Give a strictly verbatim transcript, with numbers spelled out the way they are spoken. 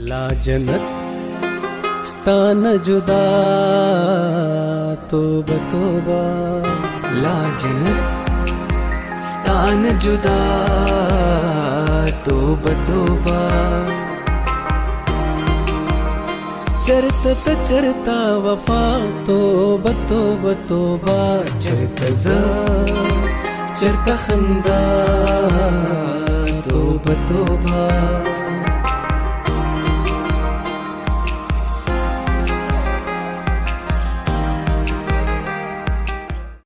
لا جنت ستان جدا توبه توبه لا جنت ستان جدا توبه توبه چرته ته چرتا وفا توبه توبه توبه چرته ز چرته خندا توبه توبه